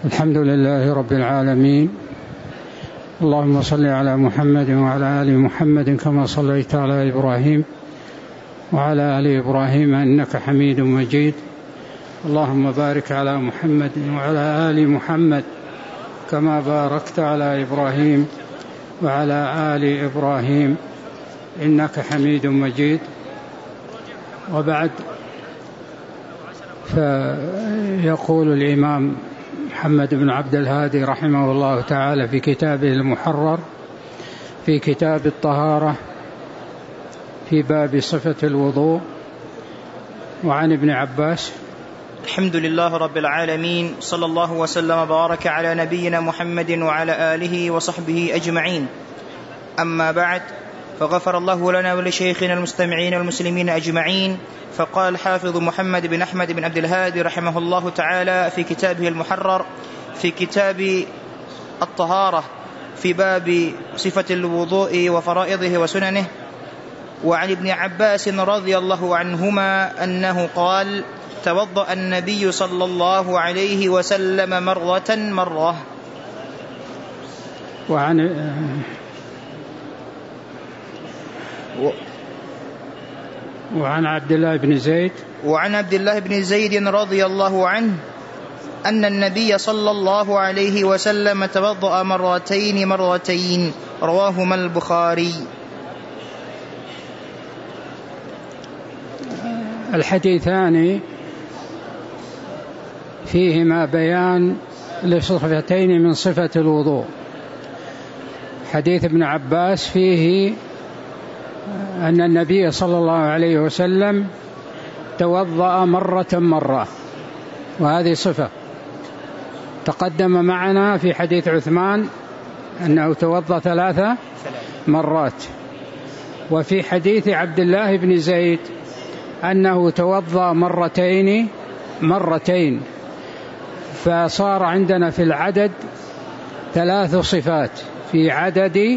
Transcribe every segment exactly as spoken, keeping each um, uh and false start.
الحمد لله رب العالمين، اللهم صل على محمد وعلى آل محمد كما صليت على إبراهيم وعلى آل إبراهيم إنك حميد مجيد. اللهم بارك على محمد وعلى آل محمد كما باركت على إبراهيم وعلى آل إبراهيم إنك حميد مجيد. وبعد، فيقول الإمام محمد بن عبد الهادي رحمه الله تعالى في كتابه المحرر في كتاب الطهارة في باب صفة الوضوء: وعن ابن عباس. الحمد لله رب العالمين، صلى الله وسلم وبارك على نبينا محمد وعلى آله وصحبه أجمعين. أما بعد، فغفر الله لنا ولشيخنا المستمعين والمسلمين أجمعين. فقال الحافظ محمد بن أحمد بن عبد الهادي رحمه الله تعالى في كتابه المحرر في كتاب الطهارة في باب صفة الوضوء وفرائضه وسننه: وعن ابن عباس رضي الله عنهما أنه قال: توضأ النبي صلى الله عليه وسلم مرة مرة. وعن و وعن عبد الله بن زيد وعن عبد الله بن زيد رضي الله عنه أن النبي صلى الله عليه وسلم توضأ مرتين مرتين، رواهما البخاري. الحديثان فيهما بيان لصفتين من صفة الوضوء. حديث ابن عباس فيه أن النبي صلى الله عليه وسلم توضأ مرة مرة، وهذه صفة. تقدم معنا في حديث عثمان أنه توضأ ثلاثة مرات، وفي حديث عبد الله بن زيد أنه توضأ مرتين مرتين، فصار عندنا في العدد ثلاث صفات في عدد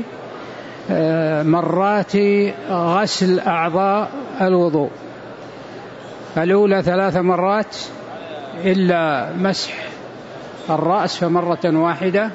مرات غسل أعضاء الوضوء. الأولى ثلاث مرات إلا مسح الرأس فمرة واحدة،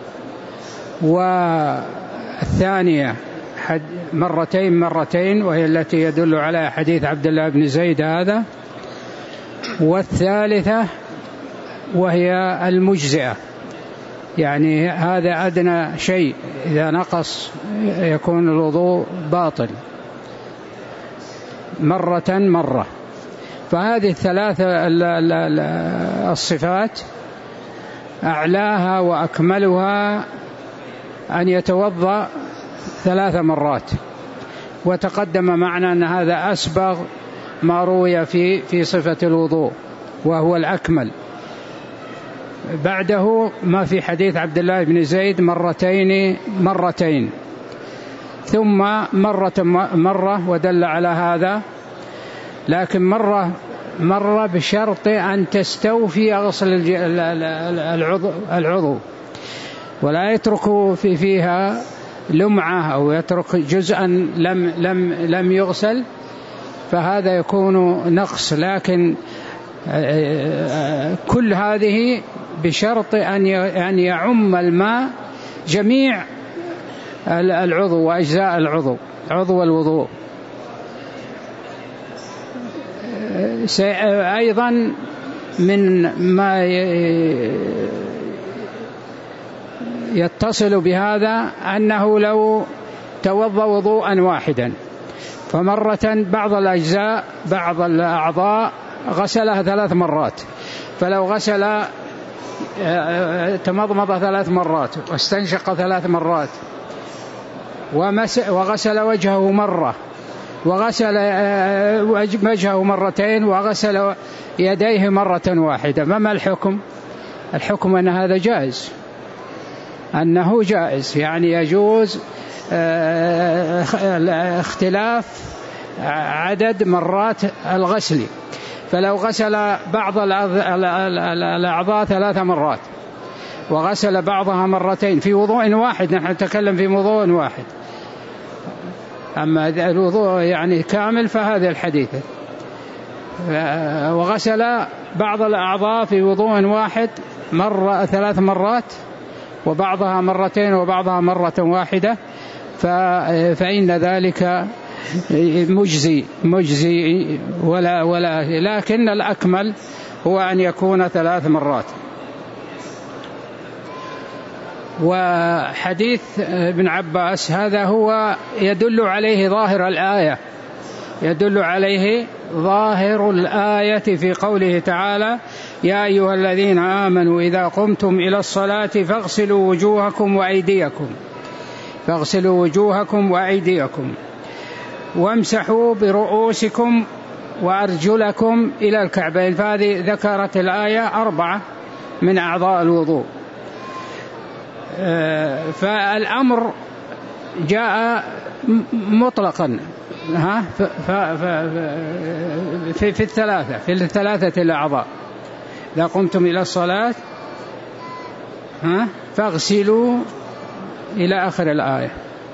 والثانية مرتين مرتين وهي التي يدل على حديث عبد الله بن زيد هذا، والثالثة وهي المجزئة، يعني هذا أدنى شيء، إذا نقص يكون الوضوء باطل، مرة مرة. فهذه الثلاثة الصفات أعلاها وأكملها أن يتوضأ ثلاث مرات، وتقدم معنا أن هذا أسبغ ما روي في في صفة الوضوء وهو الأكمل. بعده ما في حديث عبد الله بن زيد مرتين مرتين، ثم مرة مرة ودل على هذا، لكن مرة مرة بشرط أن تستوفي غسل العضو, العضو ولا يترك في فيها لمعة أو يترك جزءا لم, لم, لم يغسل، فهذا يكون نقص. لكن كل هذه بشرط أن يعم الماء جميع العضو وأجزاء العضو عضو الوضوء. أيضا من ما يتصل بهذا أنه لو توضأ وضوءا واحدا فمرة بعض الأجزاء بعض الأعضاء غسلها ثلاث مرات، فلو غسل تمضمض ثلاث مرات واستنشق ثلاث مرات وغسل وجهه مرة وغسل وجهه مرتين وغسل يديه مرة واحدة، فما الحكم؟ الحكم أن هذا جائز، أنه جائز، يعني يجوز اختلاف عدد مرات الغسل. فلو غسل بعض الأعضاء ثلاث مرات وغسل بعضها مرتين في وضوء واحد، نحن نتكلم في وضوء واحد، أما الوضوء يعني كامل فهذا الحديث، وغسل بعض الأعضاء في وضوء واحد مرة ثلاث مرات، وبعضها مرتين وبعضها مرة واحدة، فإن ذلك مجزي مجزي ولا ولا لكن الأكمل هو أن يكون ثلاث مرات. وحديث ابن عباس هذا هو يدل عليه ظاهر الآية، يدل عليه ظاهر الآية في قوله تعالى: يا أيها الذين آمنوا إذا قمتم إلى الصلاة فاغسلوا وجوهكم وأيديكم فاغسلوا وجوهكم وأيديكم وامسحوا برؤوسكم وأرجلكم إلى الكعبين. فهذه ذكرت الآية أربعة من أعضاء الوضوء. فالأمر جاء مطلقا ها في في الثلاثة في الثلاثة الأعضاء. إذا قمتم إلى الصلاة ها فاغسلوا إلى آخر الآية.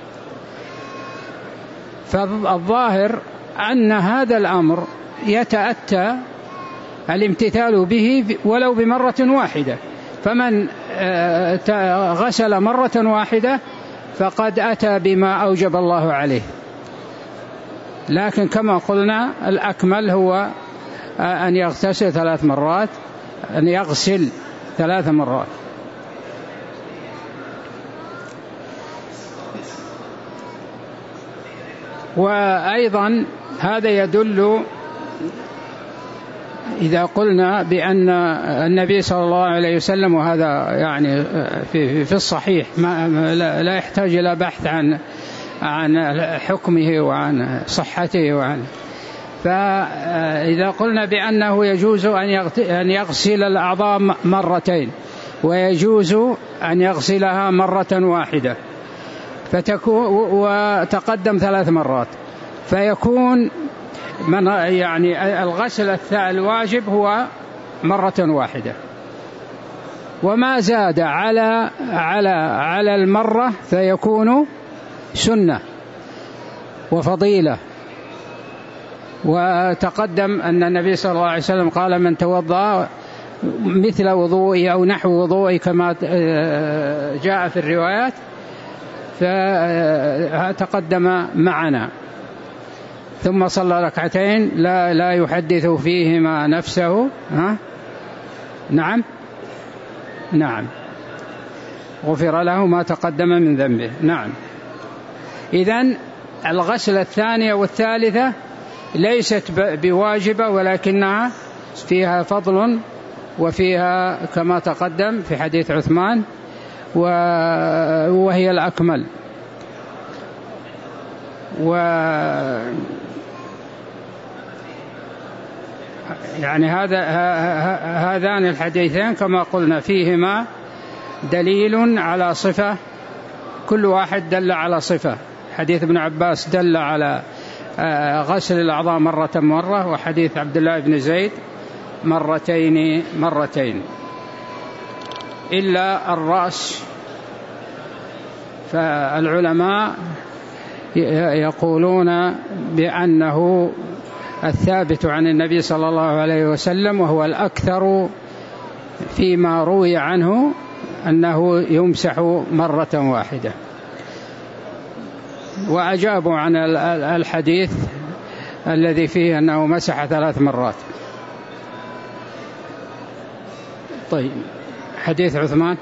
فالظاهر أن هذا الأمر يتأتى الامتثال به ولو بمرة واحدة، فمن غسل مرة واحدة فقد أتى بما أوجب الله عليه. لكن كما قلنا الأكمل هو أن يغتسل ثلاث مرات، أن يغسل ثلاث مرات. وأيضا هذا يدل إذا قلنا بأن النبي صلى الله عليه وسلم، وهذا يعني في في الصحيح ما لا يحتاج إلى بحث عن عن حكمه وعن صحته وعن فإذا قلنا بأنه يجوز أن يغسل الأعضاء مرتين ويجوز أن يغسلها مرة واحدة فتكون وتقدم ثلاث مرات، فيكون من يعني الغسل الواجب هو مرة واحدة، وما زاد على على على المرة فيكون سنة وفضيلة. وتقدم أن النبي صلى الله عليه وسلم قال: من توضأ مثل وضوئي أو نحو وضوئي كما جاء في الروايات، فتقدم معنا، ثم صلى ركعتين لا لا يحدث فيهما نفسه. ها؟ نعم نعم غفر له ما تقدم من ذنبه. نعم. إذن الغسل الثانية والثالثة ليست بواجبة، ولكنها فيها فضل وفيها كما تقدم في حديث عثمان، وهي الأكمل. و يعني هذا هذان الحديثين كما قلنا فيهما دليل على صفة، كل واحد دل على صفة. حديث ابن عباس دل على غسل الأعضاء مرة مرة، وحديث عبد الله بن زيد مرتين مرتين، إلا الرأس. فالعلماء يقولون بأنه الثابت عن النبي صلى الله عليه وسلم، وهو الأكثر فيما روي عنه، أنه يمسح مرة واحدة. وأجابوا عن الحديث الذي فيه أنه مسح ثلاث مرات. طيب، حديث عثمان.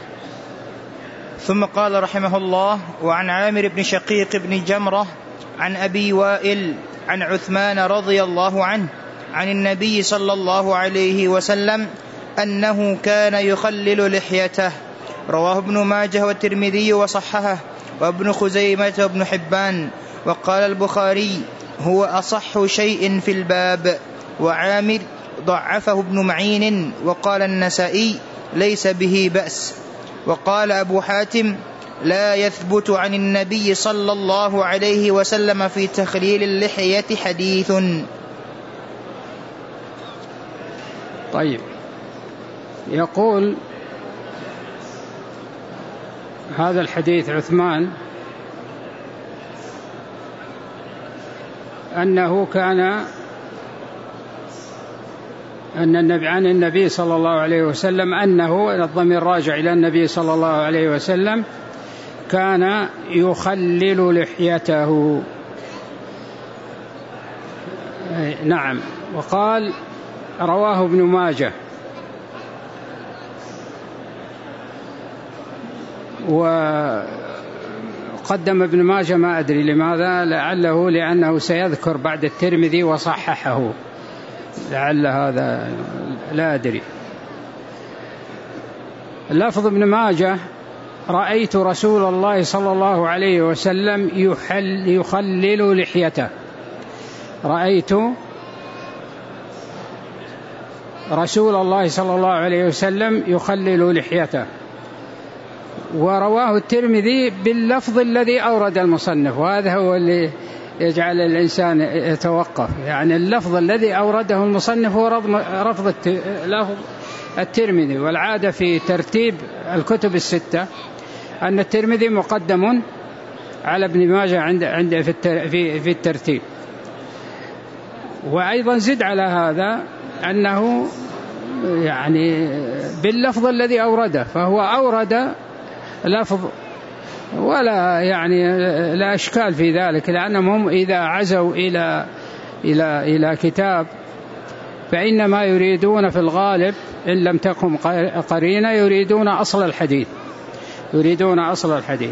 ثم قال رحمه الله: وعن عامر بن شقيق بن جمرة عن أبي وائل عن عثمان رضي الله عنه عن النبي صلى الله عليه وسلم أنه كان يخلل لحيته. رواه ابن ماجه والترمذي وصححه، وابن خزيمة وابن حبان. وقال البخاري: هو أصح شيء في الباب. وعامر ضعفه ابن معين، وقال النسائي: ليس به بأس. وقال أبو حاتم: لا يثبت عن النبي صلى الله عليه وسلم في تخليل اللحية حديث. طيب، يقول هذا الحديث عثمان أنه كان أن النبي عن النبي صلى الله عليه وسلم أنه، الضمير راجع إلى النبي صلى الله عليه وسلم، كان يخلل لحيته. نعم. وقال رواه ابن ماجه، وقدم ابن ماجه ما أدري لماذا، لعله لأنه سيذكر بعد الترمذي وصححه، لعل هذا، لا أدري. لفظ ابن ماجه: رأيت رسول الله صلى الله عليه وسلم يحل يخلل لحيته. رأيت رسول الله صلى الله عليه وسلم يخلل لحيته. ورواه الترمذي باللفظ الذي أورد المصنف، وهذا هو اللي يجعل الإنسان يتوقف، يعني اللفظ الذي أورده المصنف هو رفض لفظ الترمذي. والعادة في ترتيب الكتب الستة أن الترمذي مقدم على ابن ماجه عند عند في في الترتيب. وأيضا زد على هذا أنه يعني باللفظ الذي أورده، فهو أورد لفظ ولا يعني لا أشكال في ذلك، لأنهم إذا عزوا إلى إلى إلى كتاب فإنما يريدون في الغالب إن لم تكن قرينة يريدون أصل الحديث، يريدون أصل الحديث.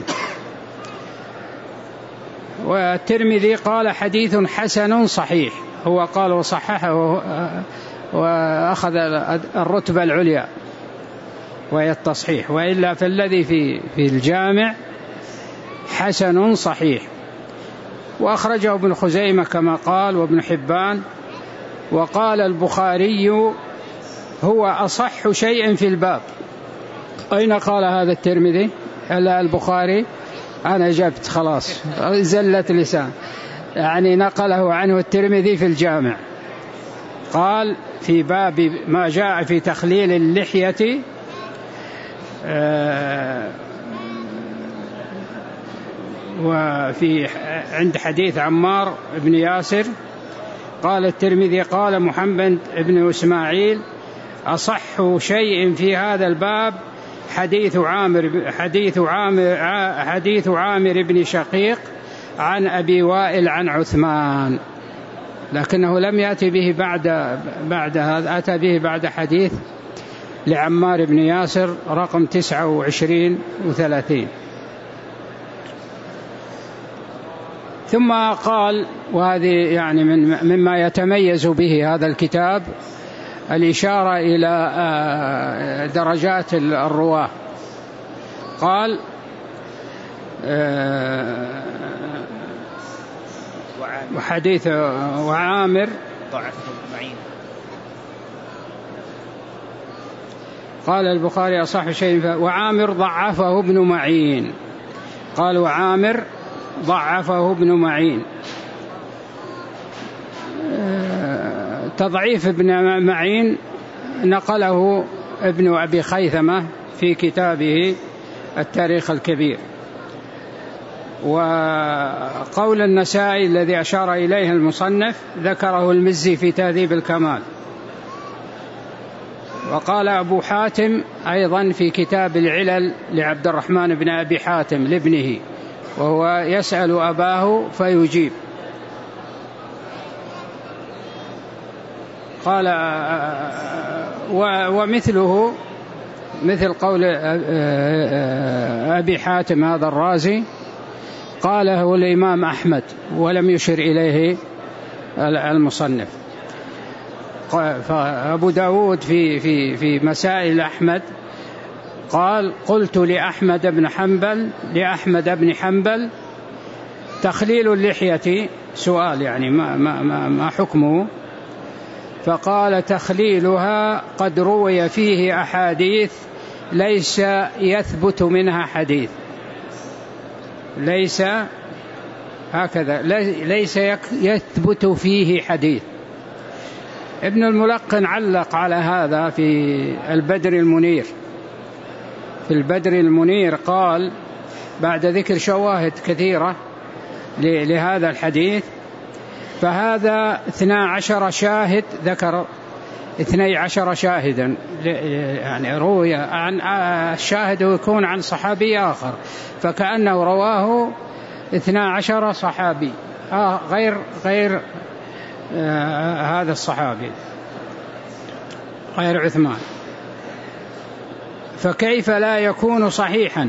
والترمذي قال حديث حسن صحيح، هو قال وصححه وأخذ الرتبة العليا وهي التصحيح، وإلا فالذي في في الجامع حسن صحيح. وأخرجه ابن خزيمة كما قال وابن حبان. وقال البخاري هو أصح شيء في الباب. أين قال هذا الترمذي؟ ألا البخاري؟ أنا جبت خلاص، زلت لسان، يعني نقله عنه الترمذي في الجامع، قال في باب ما جاء في تخليل اللحية آه وفي عند حديث عمار بن ياسر. قال الترمذي قال محمد بن إسماعيل أصح شيء في هذا الباب حديث عامر حديث عامر حديث عامر بن شقيق عن أبي وائل عن عثمان، لكنه لم يأتي به بعد بعد هذا، أتى به بعد حديث لعمار بن ياسر رقم تسعة وعشرين وثلاثين. ثم قال، وهذه يعني من مما يتميز به هذا الكتاب، الإشارة إلى درجات الرواة. قال وحديث وعامر قال البخاري أصح شيء، وعامر ضعفه ابن معين. قال وعامر ضعفه ابن معين. تضعيف ابن معين نقله ابن أبي خيثمة في كتابه التاريخ الكبير. وقول النسائي الذي أشار إليه المصنف ذكره المزي في تهذيب الكمال. وقال أبو حاتم أيضا في كتاب العلل لعبد الرحمن بن أبي حاتم لابنه، وهو يسأل أباه فيجيب. قال ومثله مثل قول أبي حاتم هذا الرازي قاله الإمام أحمد ولم يشر إليه المصنف. فأبو داود في في في مسائل أحمد قال قلت لأحمد بن حنبل لأحمد بن حنبل تخليل اللحية سؤال يعني ما ما ما, ما حكمه؟ فقال تخليلها قد روي فيه أحاديث ليس يثبت منها حديث، ليس هكذا ليس يثبت فيه حديث. ابن الملقن علق على هذا في البدر المنير. في البدر المنير قال بعد ذكر شواهد كثيرة لهذا الحديث، فهذا اثنا عشر شاهد ذكر اثني عشر شاهدا، يعني روي عن الشاهد يكون عن صحابي آخر، فكأنه رواه اثني عشر صحابي آه غير غير آه هذا الصحابي غير عثمان، فكيف لا يكون صحيحا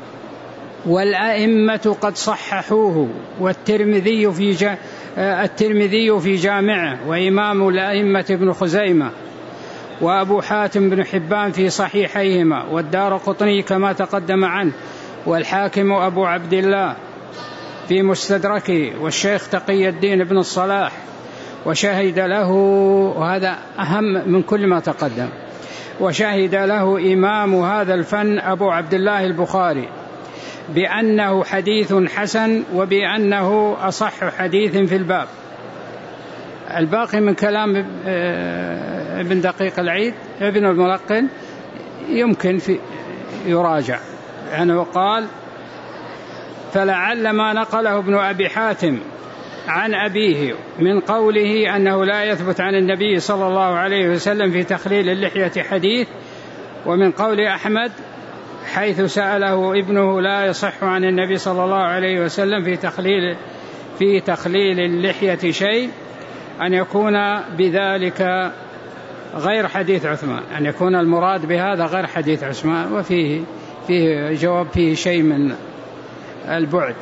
والأئمة قد صححوه، والترمذي في جا الترمذي في جامعه، وإمام الأئمة ابن خزيمة، وأبو حاتم بن حبان في صحيحيهما، والدارقطني كما تقدم عنه، والحاكم أبو عبد الله في مستدركه، والشيخ تقي الدين بن الصلاح، وشهد له، وهذا أهم من كل ما تقدم، وشهد له إمام هذا الفن أبو عبد الله البخاري بأنه حديث حسن، وبأنه أصح حديث في الباب. الباقي من كلام ابن دقيق العيد ابن الملقن يمكن في يراجع، يعني قال: فلعل ما نقله ابن أبي حاتم عن أبيه من قوله أنه لا يثبت عن النبي صلى الله عليه وسلم في تخليل اللحية حديث، ومن قول أحمد حيث سأله ابنه لا يصح عن النبي صلى الله عليه وسلم في تخليل في تخليل اللحية شيء، أن يكون بذلك غير حديث عثمان، أن يكون المراد بهذا غير حديث عثمان، وفيه فيه جواب فيه شيء من البعد،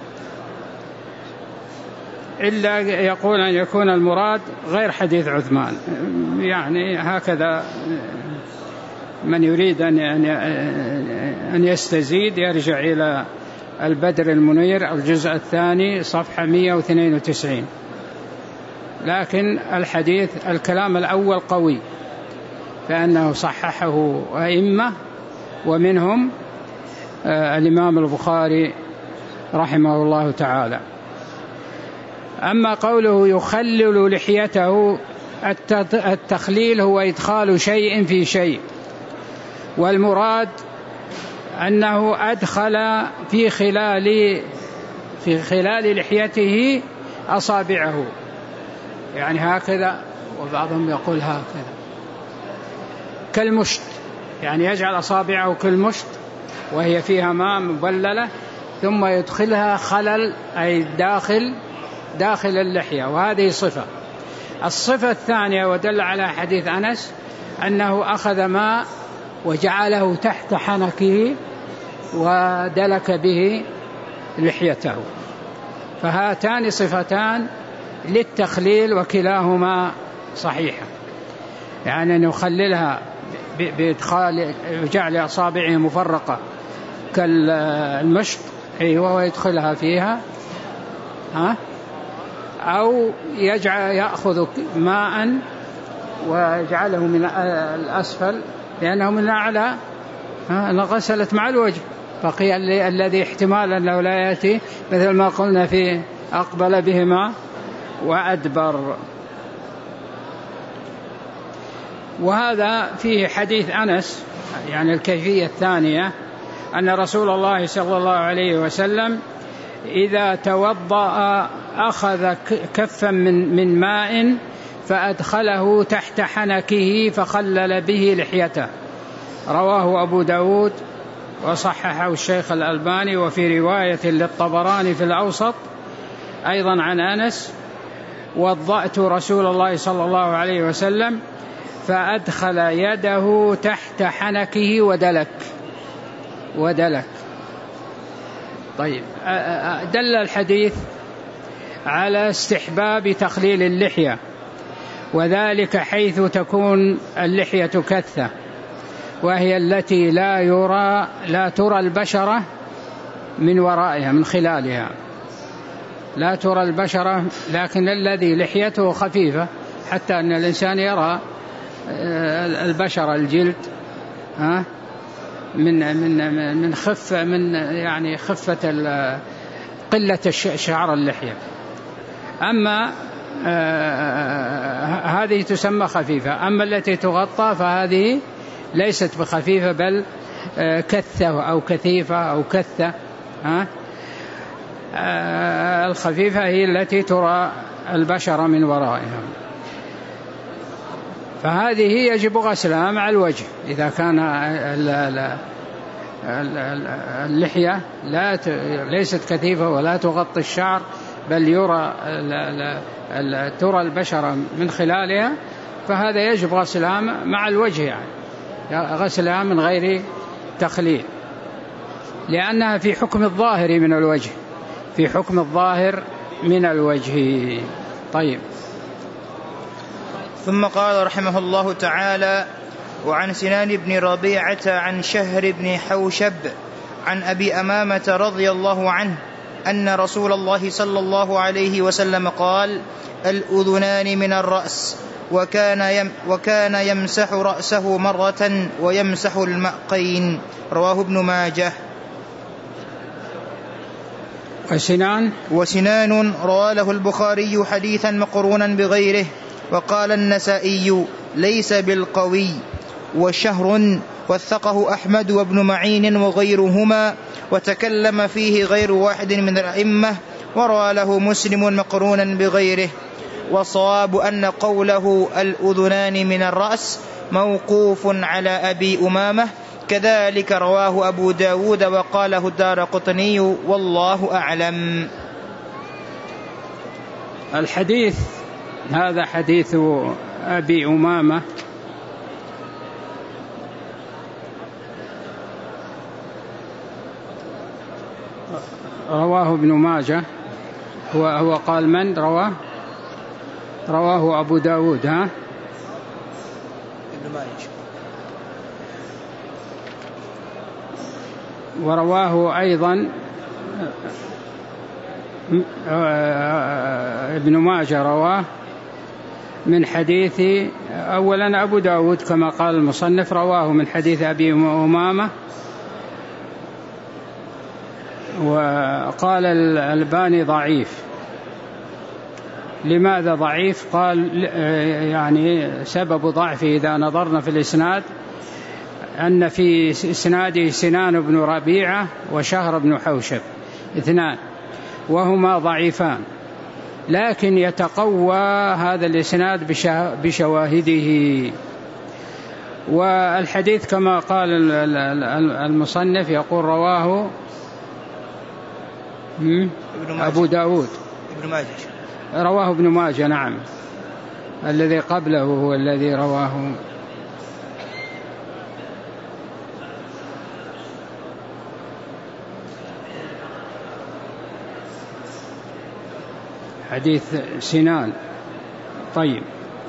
إلا يقول أن يكون المراد غير حديث عثمان. يعني هكذا من يريد أن أن يستزيد يرجع إلى البدر المنير الجزء الثاني صفحة مئة واثنين وتسعين. لكن الحديث الكلام الأول قوي، فأنه صححه أئمة، ومنهم الإمام البخاري رحمه الله تعالى. أما قوله يخلل لحيته، التخليل هو إدخال شيء في شيء، والمراد أنه أدخل في خلال في خلال لحيته أصابعه، يعني هكذا، وبعضهم يقول هكذا كالمشط، يعني يجعل أصابعه كالمشط وهي فيها ماء مبللة، ثم يدخلها خلل أي داخل داخل اللحية، وهذه صفة. الصفة الثانية ودل على حديث أنس أنه أخذ ماء وجعله تحت حنكه ودلك به لحيته، فهاتان صفتان للتخليل وكلاهما صحيحة، يعني أن يخللها بإدخال جعل أصابعه مفرقة كالمشط، أيوة، ويدخلها فيها، ها، أو يجعل يأخذ ماء ويجعله من الأسفل لأنه من الأعلى غسلت مع الوجه، بقي الذي احتمال أنه لا يأتي، مثل ما قلنا في أقبل بهما وأدبر. وهذا فيه حديث أنس، يعني الكيفية الثانية، أن رسول الله صلى الله عليه وسلم إذا توضأ أخذ كفا من من ماء فأدخله تحت حنكه فخلل به لحيته، رواه أبو داود وصححه الشيخ الألباني. وفي رواية للطبراني في الأوسط أيضا عن أنس: وضأت رسول الله صلى الله عليه وسلم فأدخل يده تحت حنكه ودلك ودلك. طيب، دل الحديث على استحباب تخليل اللحية، وذلك حيث تكون اللحية كثة، وهي التي لا يرى لا ترى البشرة من ورائها من خلالها، لا ترى البشرة، لكن الذي لحيته خفيفة حتى أن الإنسان يرى البشرة الجلد ها من من من خفة من يعني خفة قلة شعر اللحية. أما آه هذه تسمى خفيفة، أما التي تغطى فهذه ليست بخفيفة بل آه كثة أو كثيفة أو كثة. ها آه الخفيفة هي التي ترى البشرة من ورائها. فهذه يجب غسلها مع الوجه إذا كان اللحية لا ليست كثيفة ولا تغطي الشعر بل يرى ترى البشرة من خلالها، فهذا يجب غسلها مع الوجه، يعني غسلها من غير تخليل، لأنها في حكم الظاهر من الوجه، في حكم الظاهر من الوجه. طيب. ثم قال رحمه الله تعالى: وعن سنان بن ربيعة عن شهر بن حوشب عن أبي أمامة رضي الله عنه أن رسول الله صلى الله عليه وسلم قال: الأذنان من الرأس، وكان, يم وكان يمسح رأسه مرة ويمسح المأقين. رواه ابن ماجه. وسنان وسنان رواه له البخاري حديثا مقرونا بغيره، وقال النسائي: ليس بالقوي. وشهر وثقه أحمد وابن معين وغيرهما، وتكلم فيه غير واحد من الأئمة، وروى له مسلم مقرونا بغيره. وصواب أن قوله الأذنان من الرأس موقوف على أبي أمامة، كذلك رواه أبو داود وقاله الدارقطني، والله أعلم. الحديث هذا حديث أبي أمامة رواه ابن ماجه. هو, هو قال من رواه؟ رواه أبو داود. ها؟ ابن ماجه. ورواه أيضا ابن ماجه، رواه من حديث أولا أبو داود كما قال المصنف، رواه من حديث أبي أمامة. وقال الألباني ضعيف. لماذا ضعيف؟ قال يعني سبب ضعفه إذا نظرنا في الإسناد أن في إسناده سنان بن ربيعة وشهر بن حوشب اثنان، وهما ضعيفان، لكن يتقوى هذا الإسناد بشواهده. والحديث كما قال المصنف يقول رواه أبو داود ابن ماجه، رواه ابن ماجه. نعم، الذي قبله هو الذي رواه حديث سنان. طيب،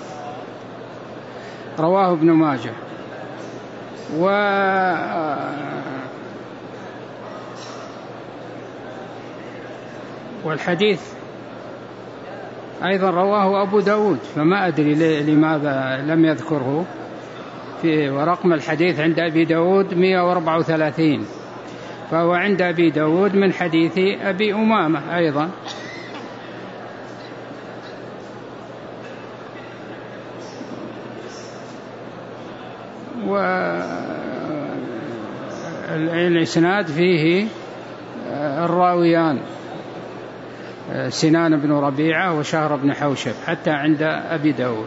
رواه ابن ماجه. و والحديث أيضا رواه أبو داود، فما أدري لماذا لم يذكره في ورقم الحديث عند أبي داود مئة وأربعة وثلاثين، فهو عند أبي داود من حديث أبي أمامة أيضا. والإسناد فيه الراويان سنان بن ربيعة وشهر بن حوشب حتى عند أبي داود.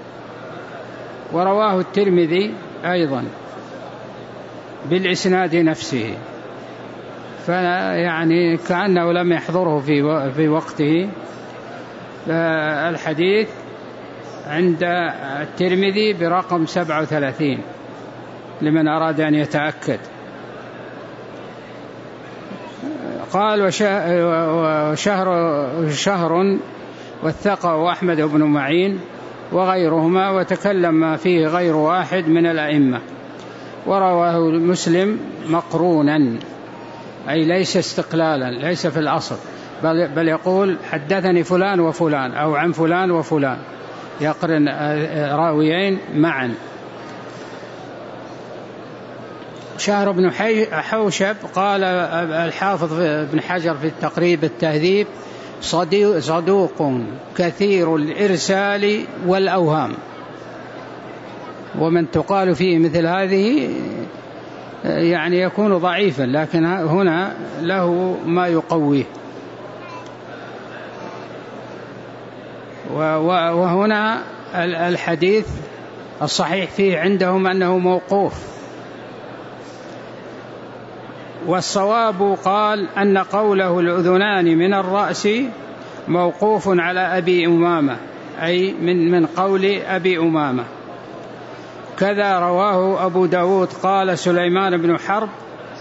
ورواه الترمذي أيضا بالإسناد نفسه، فيعني كأنه لم يحضره في في وقته. الحديث عند الترمذي برقم سبعة وثلاثين لمن أراد أن يتأكد. قال وشهر شهر وثقه أحمد بن معين وغيرهما، وتكلم فيه غير واحد من الأئمة، ورواه مسلم مقرونا، أي ليس استقلالا، ليس في الأصل، بل, بل يقول حدثني فلان وفلان أو عن فلان وفلان، يقرن راويين معا. شهر بن حوشب قال الحافظ بن حجر في التقريب التهذيب صدوق كثير الإرسال والأوهام، ومن تقال فيه مثل هذه يعني يكون ضعيفا، لكن هنا له ما يقويه. وهنا الحديث الصحيح فيه عندهم أنه موقوف، والصواب قال أن قوله الأذنان من الرأس موقوف على أبي أمامة، أي من من قول أبي أمامة. كذا رواه أبو داود قال سليمان بن حرب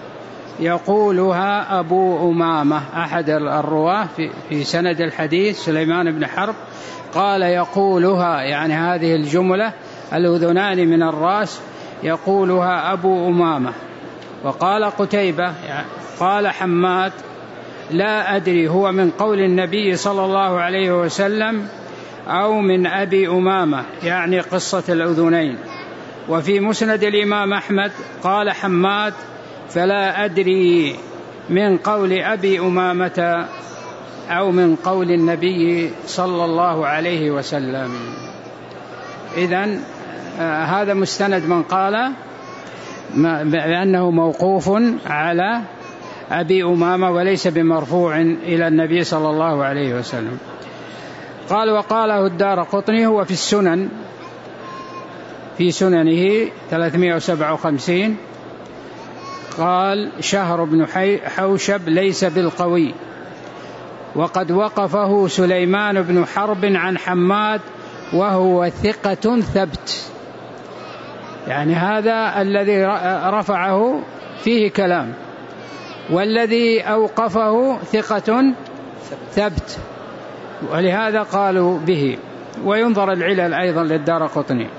يقولها أبو أمامة، أحد الرواة في سند الحديث سليمان بن حرب قال يقولها، يعني هذه الجملة الأذنان من الرأس يقولها أبو أمامة. وقال قتيبة قال حماد لا أدري هو من قول النبي صلى الله عليه وسلم أو من أبي أمامة، يعني قصة الأذنين. وفي مسند الإمام أحمد قال حماد فلا أدري من قول أبي أمامة أو من قول النبي صلى الله عليه وسلم. إذن آه هذا مستند من قال بأنه موقوف على أبي أمامة وليس بمرفوع إلى النبي صلى الله عليه وسلم. قال وقاله الدارقطني هو في السنن في سننه ثلاثمائة وسبعة وخمسين، قال شهر بن حوشب ليس بالقوي، وقد وقفه سليمان بن حرب عن حماد وهو ثقة ثبت، يعني هذا الذي رفعه فيه كلام، والذي أوقفه ثقة ثبت، ولهذا قالوا به. وينظر العلل أيضا للدارقطني.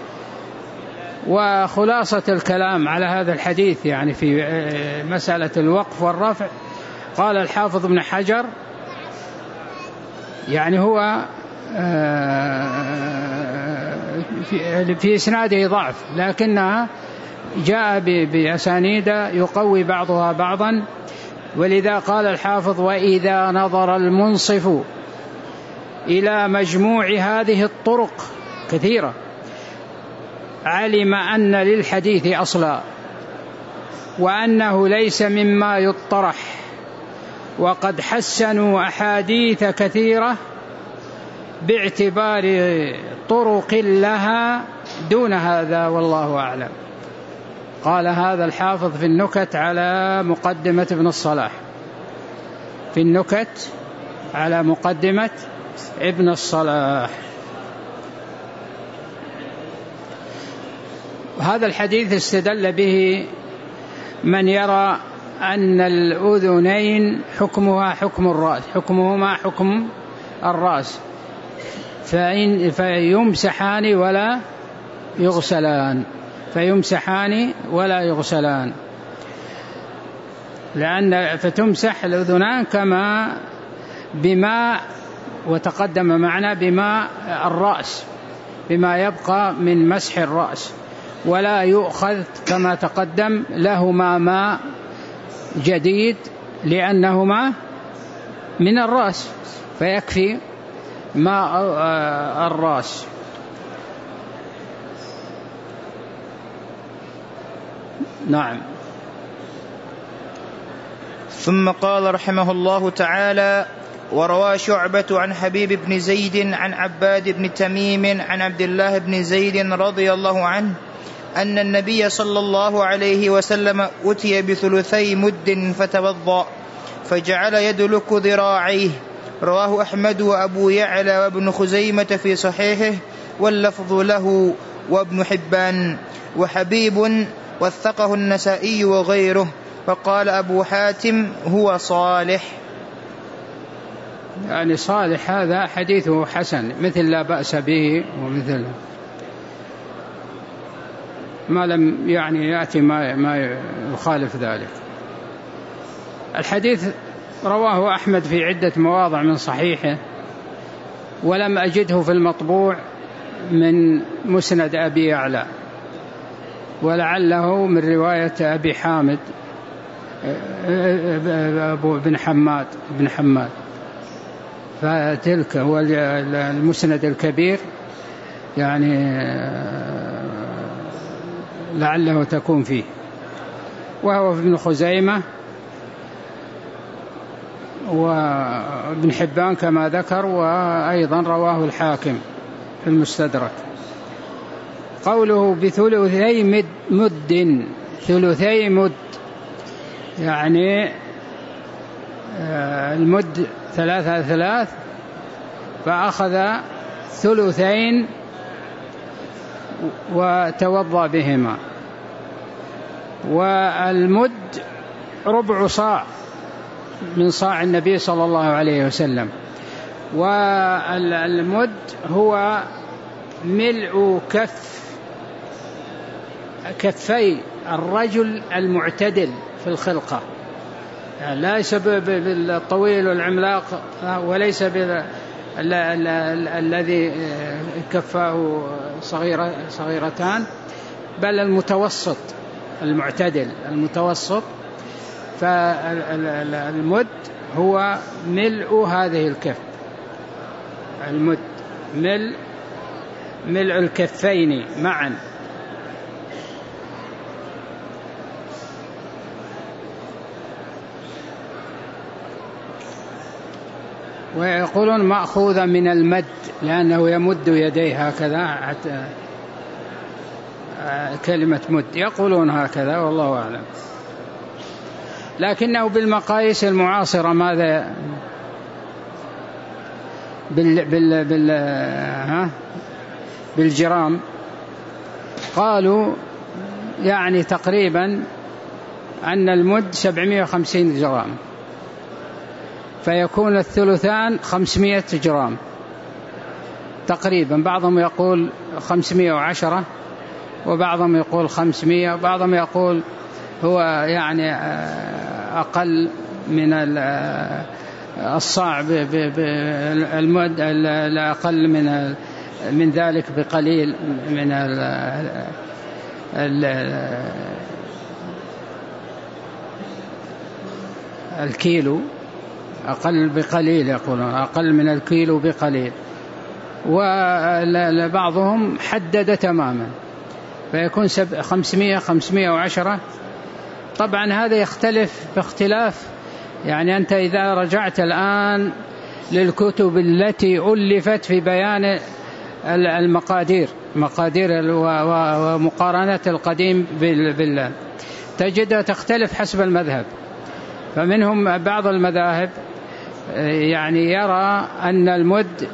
وخلاصة الكلام على هذا الحديث يعني في مسألة الوقف والرفع، قال الحافظ ابن حجر يعني هو في إسناده ضعف، لكنها جاء بأسانيد يقوي بعضها بعضا، ولذا قال الحافظ وإذا نظر المنصف إلى مجموع هذه الطرق كثيرة علم أن للحديث أصلا، وأنه ليس مما يطرح، وقد حسنوا أحاديث كثيرة باعتبار طرق لها دون هذا، والله أعلم. قال هذا الحافظ في النكت على مقدمة ابن الصلاح، في النكت على مقدمة ابن الصلاح. هذا الحديث استدل به من يرى أن الأذنين حكمها حكم الرأس، حكمهما حكم الرأس، فإن فيمسحان ولا يغسلان، فيمسحان ولا يغسلان، لأن فتمسح الأذنان كما بماء، وتقدم معنا بماء الرأس بما يبقى من مسح الرأس، ولا يؤخذ كما تقدم لهما ماء جديد لأنهما من الرأس، فيكفي ماء الرأس. نعم. ثم قال رحمه الله تعالى وروى شعبة عن حبيب بن زيد عن عباد بن تميم عن عبد الله بن زيد رضي الله عنه أن النبي صلى الله عليه وسلم أتي بثلثي مد فتوضأ فجعل يدلك ذراعيه. رواه أحمد وأبو يعلى وابن خزيمة في صحيحه واللفظ له وابن حبان. وحبيب وثقه النسائي وغيره، فقال أبو حاتم هو صالح. يعني صالح هذا حديثه حسن، مثل لا بأس به، ومثل ما لم يعني يأتي ما ما يخالف ذلك. الحديث رواه أحمد في عدة مواضع من صحيحه، ولم أجده في المطبوع من مسند أبي يعلى، ولعله من رواية أبي حامد أبو بن حماد بن حماد، فتلك هو المسند الكبير، يعني لعله تكون فيه. وهو في ابن خزيمة وابن حبان كما ذكر، وأيضا رواه الحاكم في المستدرك. قوله بثلثي مد, مد ثلثي مد يعني المد ثلاثة ثلاث، فأخذ ثلثين وتوضأ بهما. والمد ربع صاع من صاع النبي صلى الله عليه وسلم، والمد هو ملء كف كفي الرجل المعتدل في الخلقة، يعني ليس بالطويل والعملاق وليس الذي كفاه صغيرة صغيرتان، بل المتوسط المعتدل المتوسط. فالمد هو ملء هذه الكف، المد ملء ملء الكفين معا. ويقولون مأخوذة من المد لأنه يمد يديه هكذا حتى كلمة مد، يقولون هكذا والله أعلم. لكنه بالمقاييس المعاصرة ماذا بال بال بال ها بالجرام قالوا يعني تقريبا أن المد سبعمائة وخمسين جرام، فيكون الثلثان خمسمائة جرام تقريبا. بعضهم يقول خمسمائة وعشرة وبعضهم يقول خمسمائة وبعضهم يقول هو يعني أقل من الصاع بالمد، الأقل من من ذلك بقليل من الكيلو، أقل بقليل يقولون أقل من الكيلو بقليل. وبعضهم حدد تماما فيكون خمسمائة خمسمائة وعشرة. طبعا هذا يختلف باختلاف، يعني أنت إذا رجعت الآن للكتب التي ألفت في بيان المقادير مقادير ومقارنة القديم بالله تجدها تختلف حسب المذهب. فمنهم بعض المذاهب يعني يرى أن المد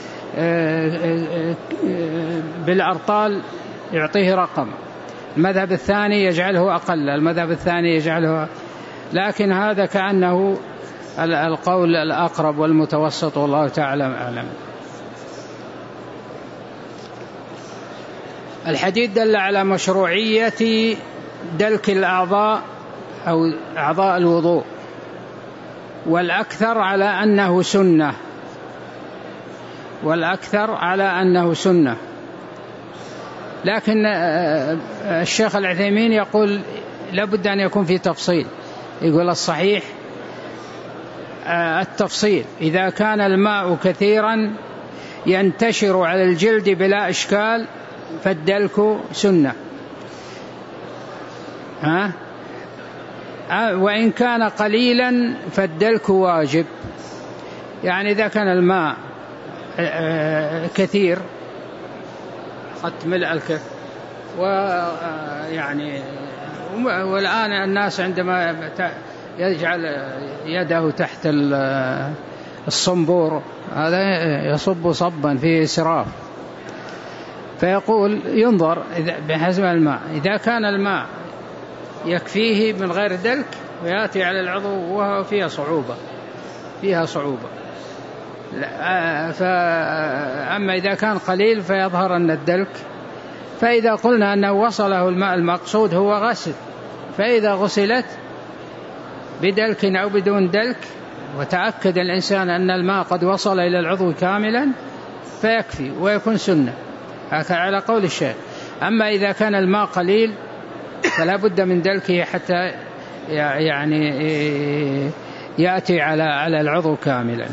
بالأرطال يعطيه رقم، المذهب الثاني يجعله أقل، المذهب الثاني يجعله، لكن هذا كأنه القول الأقرب والمتوسط والله تعالى أعلم. الحديث دل على مشروعية دلك الأعضاء أو أعضاء الوضوء، والأكثر على أنه سنة والأكثر على أنه سنة لكن الشيخ العثيمين يقول لابد أن يكون في تفصيل. يقول الصحيح التفصيل، إذا كان الماء كثيرا ينتشر على الجلد بلا إشكال فالدلك سنة، ها؟ وإن كان قليلا فالدلك واجب. يعني إذا كان الماء كثير أخذت ملء الكف، ويعني والآن الناس عندما يجعل يده تحت الصنبور هذا يصب صبا فيه إسراف، فيقول ينظر بحسب الماء، إذا كان الماء يكفيه من غير دلك ويأتي على العضو وهو فيها صعوبة فيها صعوبة فأما إذا كان قليل فيظهر أن الدلك. فإذا قلنا أنه وصله الماء المقصود هو غسل، فإذا غسلت بدلك أو بدون دلك وتأكد الإنسان أن الماء قد وصل إلى العضو كاملا فيكفي ويكون سنة، هكذا على قول الشيخ. أما إذا كان الماء قليل فلا بد من دلكه حتى يعني يأتي على على العضو كاملا.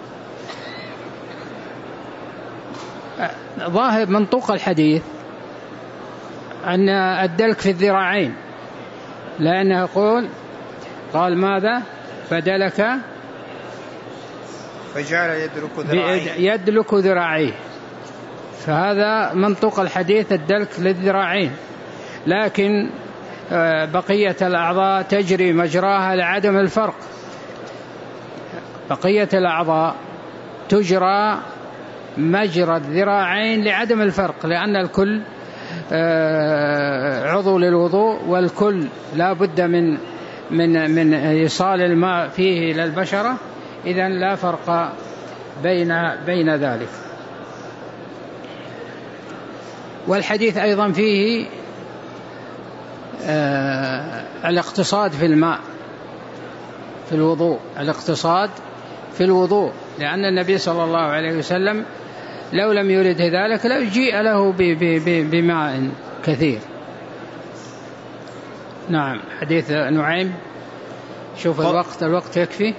ظاهر منطوق الحديث أن الدلك في الذراعين، لأنه يقول قال ماذا فدلك فجعل يدلك ذراعيه يدلك ذراعيه فهذا منطق الحديث الدلك للذراعين، لكن بقية الأعضاء تجري مجراها لعدم الفرق. بقية الأعضاء تجرى مجرى الذراعين لعدم الفرق، لأن الكل عضو للوضوء، والكل لا بد من من من إيصال الماء فيه إلى البشرة، إذن لا فرق بين بين ذلك. والحديث أيضا فيه الاقتصاد في الماء في الوضوء، الاقتصاد في الوضوء، لأن النبي صلى الله عليه وسلم لو لم يرد ذلك لو جيء له بماء كثير. نعم. حديث نعيم. شوف الوقت الوقت يكفي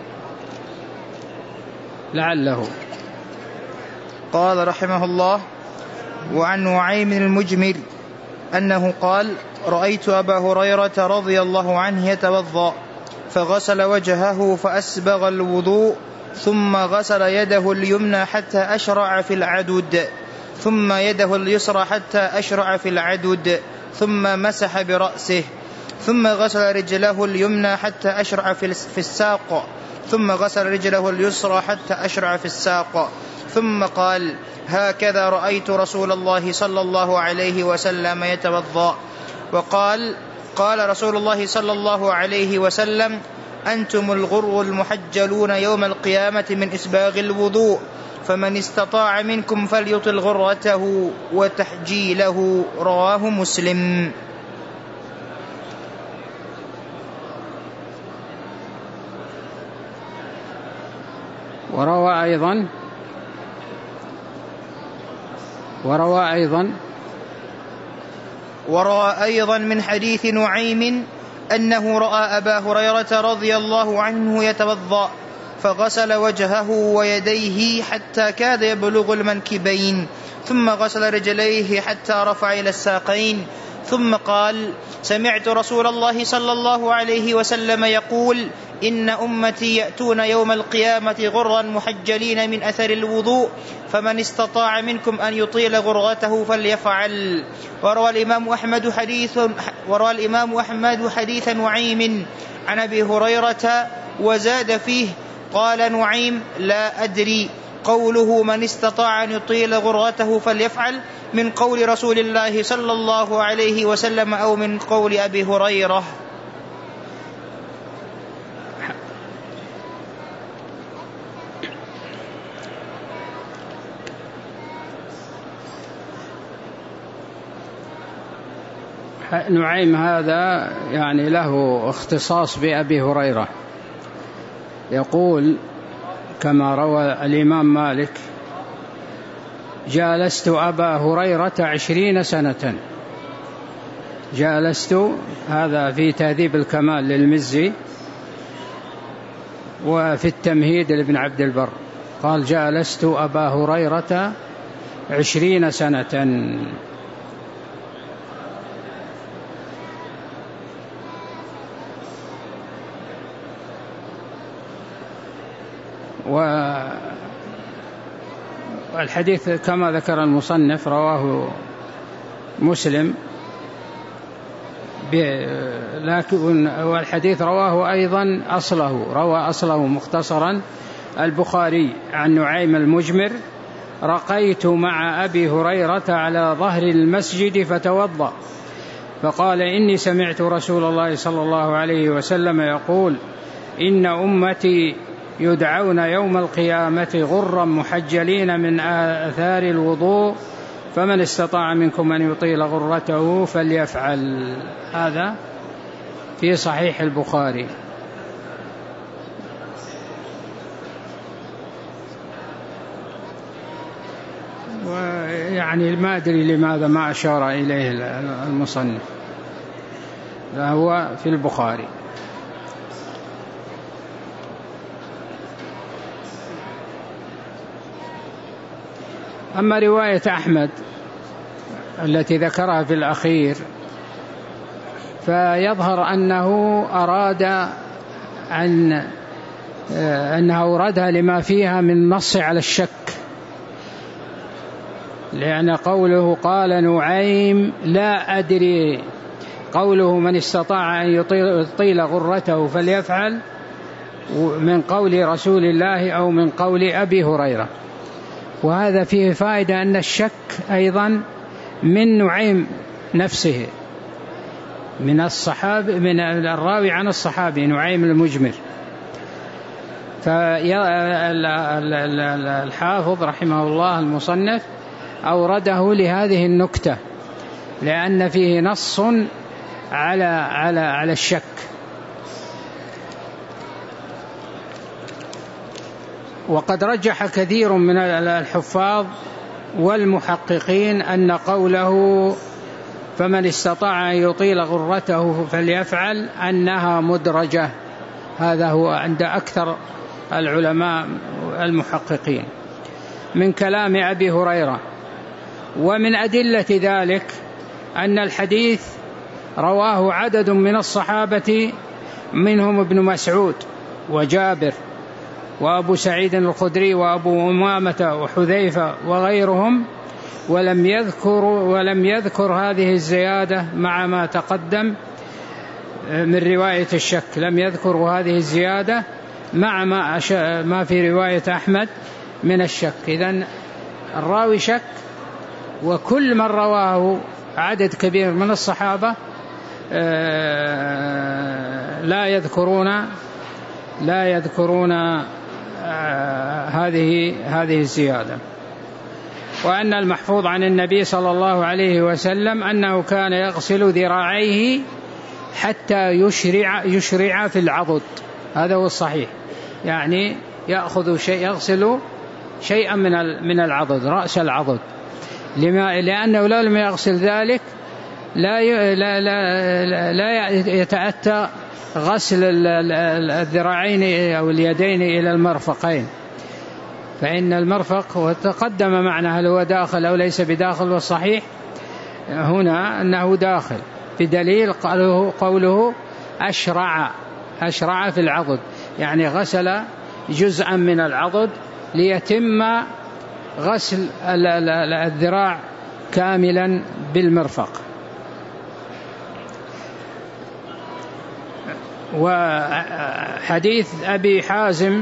لعله. قال رحمه الله: وعن نعيم المجمل أنه قال: رأيت أبا هريرة رضي الله عنه يتوضأ فغسل وجهه فأسبغ الوضوء، ثم غسل يده اليمنى حتى أشرع في العدد، ثم يده اليسرى حتى أشرع في العدد، ثم مسح برأسه، ثم غسل رجله اليمنى حتى أشرع في الساق، ثم غسل رجله اليسرى حتى أشرع في الساق، ثم قال: هكذا رأيت رسول الله صلى الله عليه وسلم يتوضأ. وقال: قال رسول الله صلى الله عليه وسلم: أنتم الغر المحجلون يوم القيامة من إسباغ الوضوء، فمن استطاع منكم فليطل غرته وتحجيله. رواه مسلم. وروى أيضا وروى أيضا وروى أيضا من حديث نعيم أنه رأى أبا هريرة رضي الله عنه يتوضأ فغسل وجهه ويديه حتى كاد يبلغ المنكبين، ثم غسل رجليه حتى رفع إلى الساقين، ثم قال: سمعت رسول الله صلى الله عليه وسلم يقول: إن أمتي يأتون يوم القيامة غرا محجلين من أثر الوضوء، فمن استطاع منكم أن يطيل غرته فليفعل. وروى الإمام أحمد حديث وروى الإمام أحمد حديث نعيم عن أبي هريرة وزاد فيه: قال نعيم: لا أدري قوله من استطاع أن يطيل غرته فليفعل من قول رسول الله صلى الله عليه وسلم أو من قول أبي هريرة. نعيم هذا يعني له اختصاص بأبي هريرة، يقول كما روى الإمام مالك: جالست أبا هريرة عشرين سنة. جالست، هذا في تهذيب الكمال للمزي، وفي التمهيد لابن عبد البر قال: جالست أبا هريرة عشرين سنة. والحديث كما ذكر المصنف رواه مسلم، لكن والحديث رواه أيضا أصله روى أصله مختصرا البخاري عن نعيم المجمر: رقيت مع أبي هريرة على ظهر المسجد فتوضأ فقال: إني سمعت رسول الله صلى الله عليه وسلم يقول: إن أمتي يدعون يوم القيامة غرا محجلين من آثار الوضوء، فمن استطاع منكم أن يطيل غرته فليفعل. هذا في صحيح البخاري. ويعني ما أدري لماذا ما أشار إليه المصنف، فهو في البخاري. أما رواية أحمد التي ذكرها في الأخير فيظهر أنه أراد أن أنه أوردها لما فيها من نص على الشك، لأن قوله قال نعيم لا أدري، قوله من استطاع أن يطيل غرته فليفعل من قول رسول الله أو من قول أبي هريرة. وهذا فيه فائدة أن الشك أيضا من نعيم نفسه، من الصحابي، من الراوي عن الصحابي نعيم المجمر. فالحافظ رحمه الله المصنف أورده لهذه النكتة، لأن فيه نص على على على الشك. وقد رجح كثير من الحفاظ والمحققين أن قوله فمن استطاع أن يطيل غرته فليفعل أنها مدرجة، هذا هو عند أكثر العلماء المحققين من كلام أبي هريرة. ومن أدلة ذلك أن الحديث رواه عدد من الصحابة منهم ابن مسعود وجابر وأبو سعيد الخدري وأبو أمامة وحذيفة وغيرهم، ولم يذكر ولم يذكر هذه الزيادة مع ما تقدم من رواية الشك، لم يذكروا هذه الزيادة مع ما ما في رواية أحمد من الشك. إذن الراوي شك، وكل من رواه عدد كبير من الصحابة لا يذكرون لا يذكرون هذه هذه الزيادة. وأن المحفوظ عن النبي صلى الله عليه وسلم أنه كان يغسل ذراعيه حتى يشرع يشرع في العضد، هذا هو الصحيح، يعني يأخذ شيء يغسل شيئا من من العضد، رأس العضد، لما لأنه لو لم يغسل ذلك لا لا لا, لا يتأتى غسل الذراعين أو اليدين إلى المرفقين، فإن المرفق وتقدم معنى هل هو داخل أو ليس بداخل، والصحيح هنا أنه داخل، بدليل قوله, قوله أشرع أشرع في العضد، يعني غسل جزءا من العضد ليتم غسل الذراع كاملا بالمرفق. وحديث أبي حازم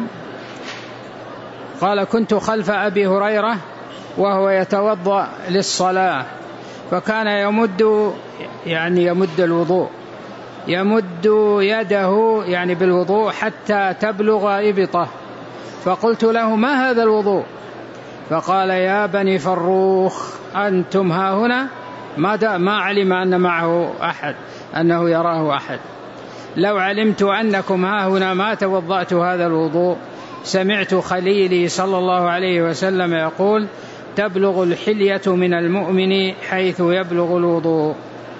قال كنت خلف أبي هريرة وهو يتوضأ للصلاة، فكان يمد يعني يمد الوضوء يمد يده يعني بالوضوء حتى تبلغ إبطه، فقلت له ما هذا الوضوء؟ فقال يا بني فروخ أنتم ها هنا، ما ما علم أن معه أحد، أنه يراه أحد، لو علمت أنكم ها هنا ما توضأت هذا الوضوء. سمعت خليلي صلى الله عليه وسلم يقول تبلغ الحلية من المؤمن حيث يبلغ الوضوء.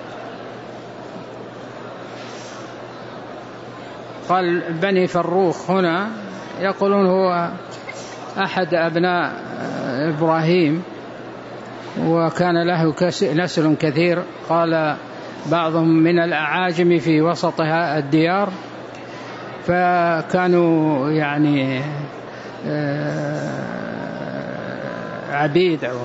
قال بني فروخ هنا يقولون هو أحد أبناء إبراهيم وكان له نسل كثير، قال بعضهم من الأعاجم في وسطها الديار، فكانوا يعني عبيد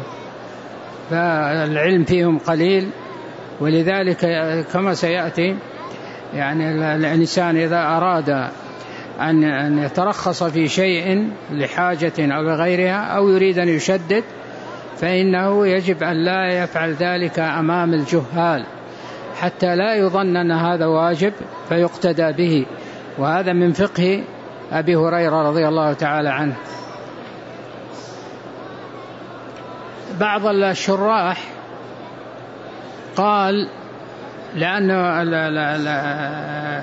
فالعلم فيهم قليل، ولذلك كما سيأتي يعني الإنسان إذا أراد أن يترخص في شيء لحاجة أو لغيرها أو يريد أن يشدد فإنه يجب أن لا يفعل ذلك أمام الجهال حتى لا يظن أن هذا واجب فيقتدى به. وهذا من فقه أبي هريرة رضي الله تعالى عنه. بعض الشراح قال لأن لا لا لا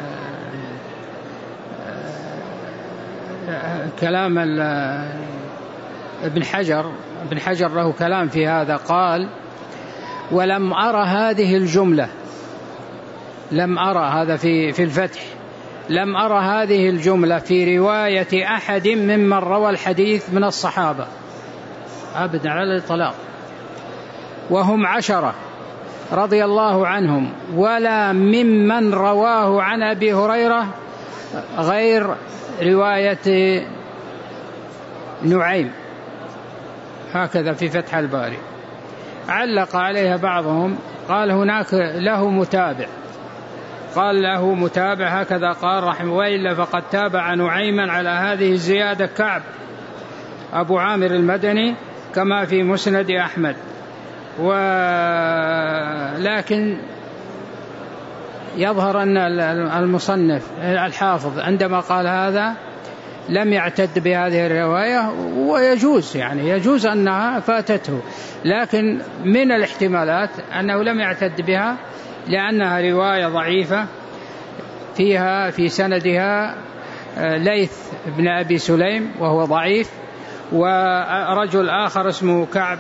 كلام ابن حجر ابن حجر له كلام في هذا، قال ولم أرى هذه الجملة، لم أرى هذا في في الفتح، لم أرى هذه الجملة في رواية أحد ممن روى الحديث من الصحابة أبدا على الإطلاق، وهم عشرة رضي الله عنهم، ولا ممن رواه عن أبي هريرة غير رواية نعيم هكذا في فتح الباري. علق عليها بعضهم قال هناك له متابع، قال له متابع هكذا قال رحمه، وإلا فقد تابع نعيما على هذه الزيادة كعب أبو عامر المدني كما في مسند أحمد. ولكن يظهر أن المصنف الحافظ عندما قال هذا لم يعتد بهذه الرواية، ويجوز يعني يجوز أنها فاتته، لكن من الاحتمالات أنه لم يعتد بها لأنها رواية ضعيفة فيها في سندها ليث بن أبي سليم وهو ضعيف، ورجل آخر اسمه كعب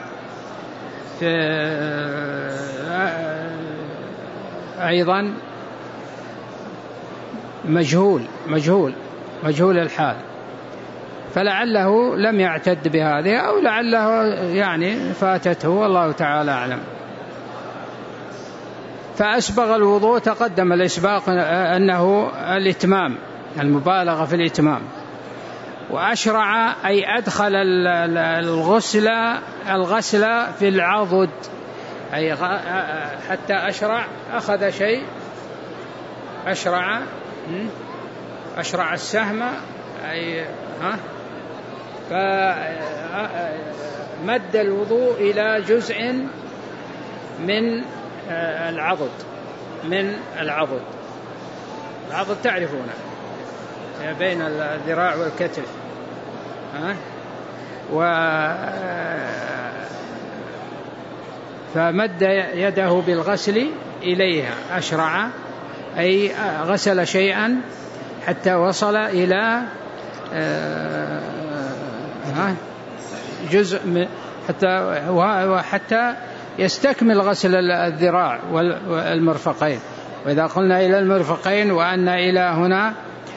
أيضا مجهول مجهول مجهول الحال، فلعله لم يعتد بهذه أو لعله يعني فاتته، والله تعالى أعلم. فأسبغ الوضوء، تقدم الإسباق أنه الإتمام، المبالغة في الإتمام. وأشرع أي أدخل الغسل الغسل في العضد، أي حتى أشرع أخذ شيء، أشرع أشرع السهم أي ها فمد الوضوء إلى جزء من العضد، من العضد العضد تعرفونه بين الذراع والكتف، ها و فمد يده بالغسل إليها، أشرع أي غسل شيئا حتى وصل إلى جزء حتى وحتى يستكمل غسل الذراع والمرفقين. وإذا قلنا إلى المرفقين وأن إلى هنا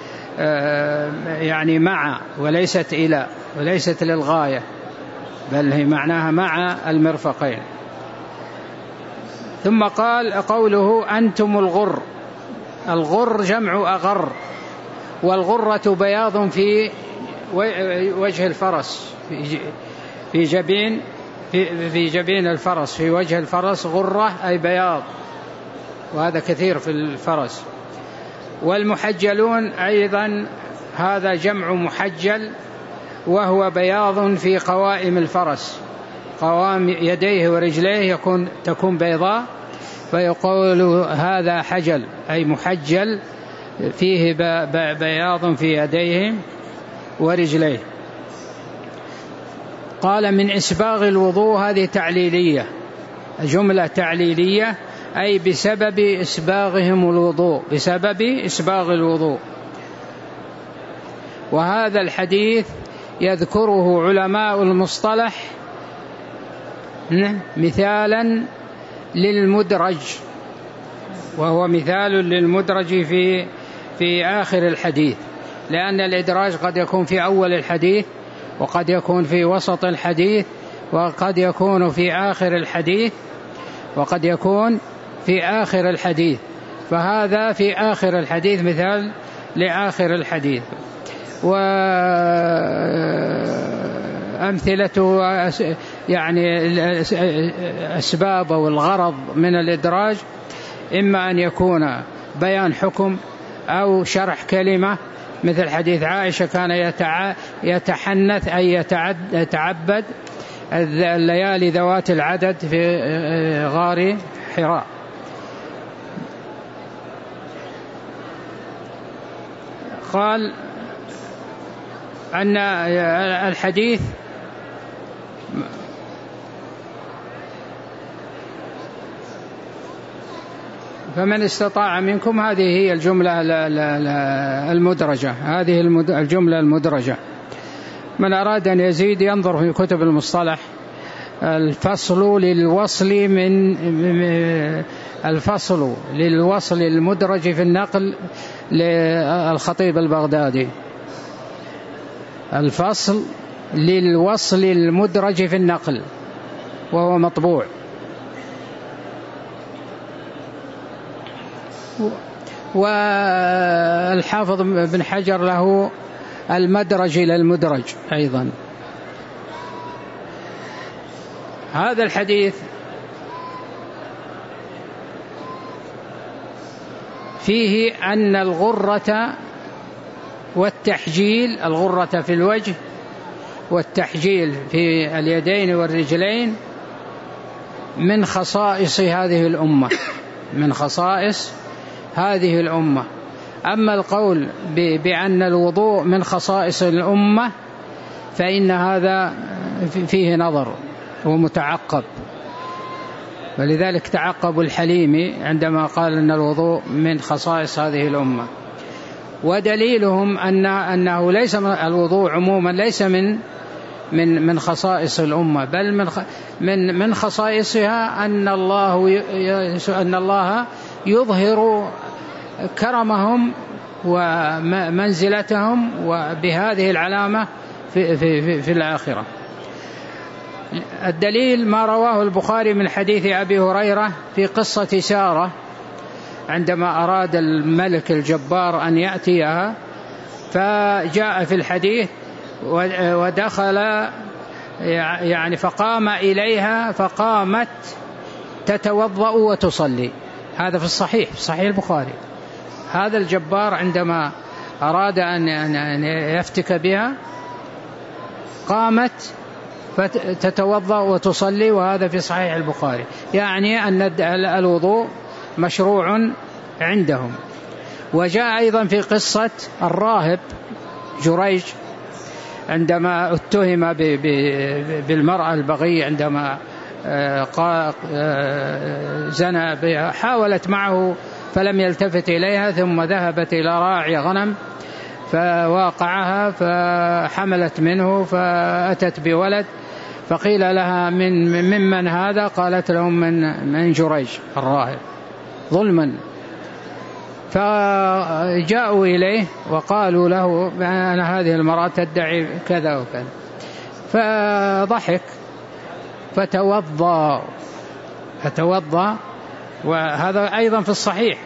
يعني مع وليست إلى، وليست للغاية بل هي معناها مع المرفقين. ثم قال قوله أنتم الغر، الغر جمع أغر، والغرة بياض في وجه الفرس، في جبين في, في جبين الفرس، في وجه الفرس غرة أي بياض، وهذا كثير في الفرس. والمحجلون أيضا هذا جمع محجل، وهو بياض في قوائم الفرس، قوام يديه ورجليه يكون تكون بيضاء، فيقول هذا حجل أي محجل فيه بياض في يديه ورجليه. قال من إسباغ الوضوء، هذه تعليلية، جملة تعليلية أي بسبب إسباغهم الوضوء، بسبب إسباغ الوضوء. وهذا الحديث يذكره علماء المصطلح مثالا للمدرج، وهو مثال للمدرج في في آخر الحديث، لأن الإدراج قد يكون في أول الحديث، وقد يكون في وسط الحديث، وقد يكون في آخر الحديث، وقد يكون في آخر الحديث، فهذا في آخر الحديث مثال لآخر الحديث. وأمثلته يعني الأسباب والغرض من الإدراج إما أن يكون بيان حكم أو شرح كلمة، مثل حديث عائشة كان يتحنث أي يتعبد الليالي ذوات العدد في غار حراء. قال أن الحديث فمن استطاع منكم، هذه هي الجملة المدرجة، هذه الجملة المدرجة. من أراد أن يزيد ينظر في كتب المصطلح، الفصل للوصل من الفصل للوصل المدرج في النقل للخطيب البغدادي، الفصل للوصل المدرج في النقل، وهو مطبوع. والحافظ بن حجر له المدرج إلى المدرج أيضا. هذا الحديث فيه أن الغرة والتحجيل، الغرة في الوجه والتحجيل في اليدين والرجلين، من خصائص هذه الأمة، من خصائص هذه الأمة. أما القول بأن الوضوء من خصائص الأمة فإن هذا فيه نظر ومتعقب، ولذلك تعقب الحليمي عندما قال أن الوضوء من خصائص هذه الأمة. ودليلهم أن أنه ليس الوضوء عموما ليس من من من خصائص الأمة، بل من من من خصائصها أن الله أن الله يظهر كرمهم ومنزلتهم وبهذه العلامة في في في الآخرة. الدليل ما رواه البخاري من حديث أبي هريرة في قصة سارة عندما أراد الملك الجبار أن يأتيها، فجاء في الحديث ودخل يعني فقام إليها فقامت تتوضأ وتصلي. هذا في الصحيح، في صحيح البخاري. هذا الجبار عندما أراد أن يفتك بها قامت فتتوضأ وتصلي، وهذا في صحيح البخاري، يعني أن الوضوء مشروع عندهم. وجاء أيضا في قصة الراهب جريج عندما اتهم بالمرأة البغي عندما زنى بها، حاولت معه فلم يلتفت إليها، ثم ذهبت إلى راعي غنم فواقعها فحملت منه فأتت بولد، فقيل لها من ممن هذا؟ قالت لهم من من جريج الراهب ظلما. فجاءوا إليه وقالوا له أن هذه المرأة تدعي كذا وكذا، فضحك فتوضأ فتوضأ وهذا أيضا في الصحيح،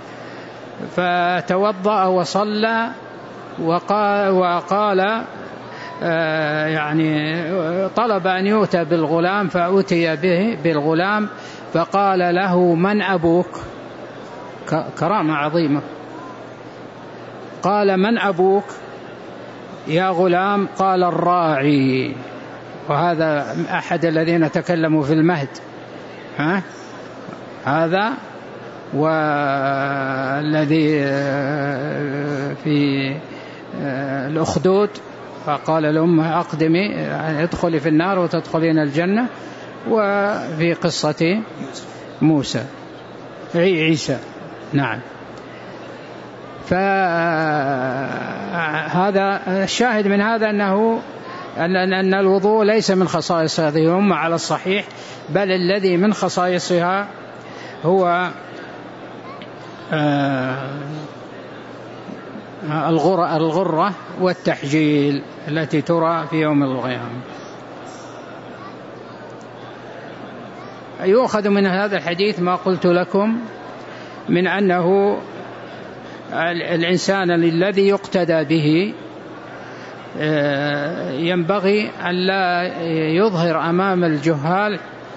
فتوضأ وصلى وقال, وقال آه يعني طلب أن يؤتى بالغلام، فأتي به بالغلام فقال له من أبوك؟ كرامة عظيمة. قال من أبوك يا غلام؟ قال الراعي. وهذا أحد الذين تكلموا في المهد، ها هذا والذي في الأخدود فقال لأمه أقدمي ادخلي في النار وتدخلين الجنة. وفي قصة موسى عيسى، نعم. فهذا الشاهد من هذا أنه أن الوضوء ليس من خصائص هذه الأمة على الصحيح، بل الذي من خصائصها هو الغرة, الغرة والتحجيل التي ترى في يوم القيامة. يؤخذ من هذا الحديث ما قلت لكم من أنه الإنسان الذي يقتدى به ينبغي أن لا يظهر أمام الجهال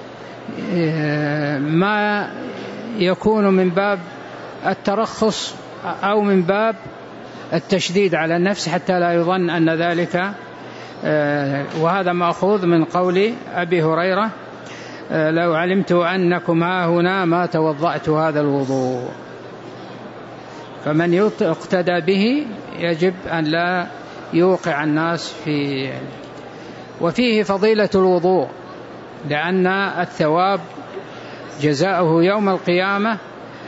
ما يكون من باب الترخص أو من باب التشديد على النفس حتى لا يظن أن ذلك. وهذا مأخوذ من قول أبي هريرة لو علمت أنكم ها هنا ما توضأت هذا الوضوء. فمن يقتدى به يجب أن لا يوقع الناس في. وفيه فضيلة الوضوء لأن الثواب جزاؤه يوم القيامة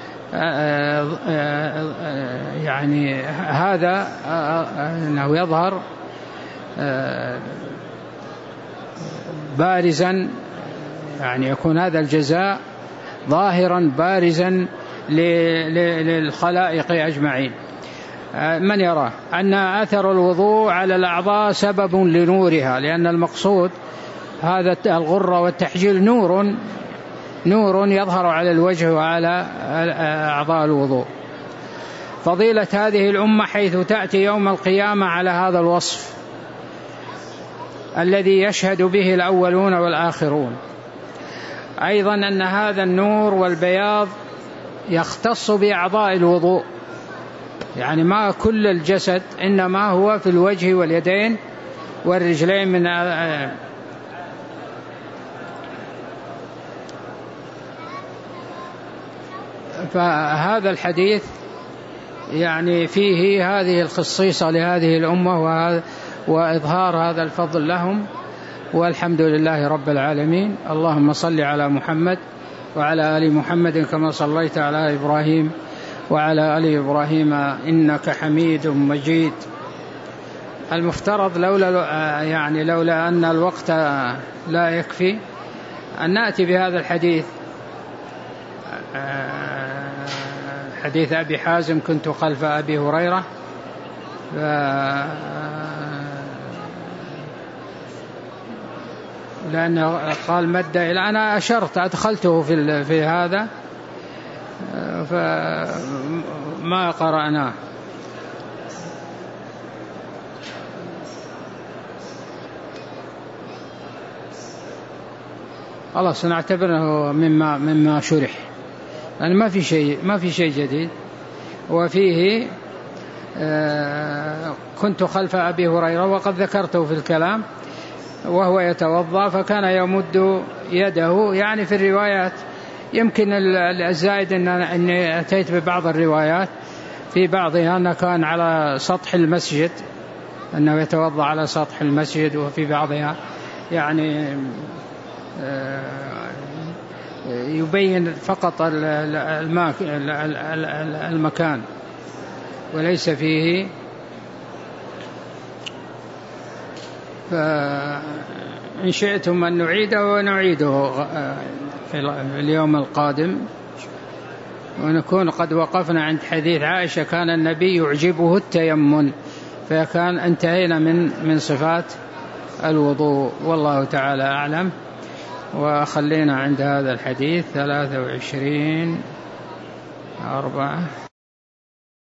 يعني هذا أنه يظهر بارزا، يعني يكون هذا الجزاء ظاهرا بارزا للخلائق أجمعين. من يرى أن أثر الوضوء على الأعضاء سبب لنورها، لأن المقصود هذا الغرة والتحجيل نور نور يظهر على الوجه وعلى أعضاء الوضوء. فضيلة هذه الأمة حيث تأتي يوم القيامة على هذا الوصف الذي يشهد به الأولون والآخرون، أيضا أن هذا النور والبياض يختص بأعضاء الوضوء، يعني ما كل الجسد، إنما هو في الوجه واليدين والرجلين من فهذا الحديث يعني فيه هذه الخصيصة لهذه الأمة وإظهار هذا الفضل لهم، والحمد لله رب العالمين. اللهم صل على محمد وعلى آل محمد كما صليت على إبراهيم وعلى آل إبراهيم إنك حميد مجيد. المفترض لولا يعني لولا أن الوقت لا يكفي أن نأتي بهذا الحديث، حديث أبي حازم كنت خلف أبي هريرة، لأنه قال مد إلى، أنا أشرت أدخلته في في هذا فما قرأناه. خلاص نعتبره مما مما شرح، لأن ما في شيء ما في شيء جديد. وفيه كنت خلف أبي هريرة وقد ذكرته في الكلام وهو يتوضأ فكان يمد يده، يعني في الروايات يمكن الزائد أن أني أتيت ببعض الروايات في بعضها أنه كان على سطح المسجد، أنه يتوضأ على سطح المسجد، وفي بعضها يعني يبين فقط المكان وليس فيه. فإن شئتم أن نعيده ونعيده في اليوم القادم، ونكون قد وقفنا عند حديث عائشة كان النبي يعجبه التيمم، فكان انتهينا من من صفات الوضوء. والله تعالى أعلم. وخلينا عند هذا الحديث ثلاثة وعشرين أربعة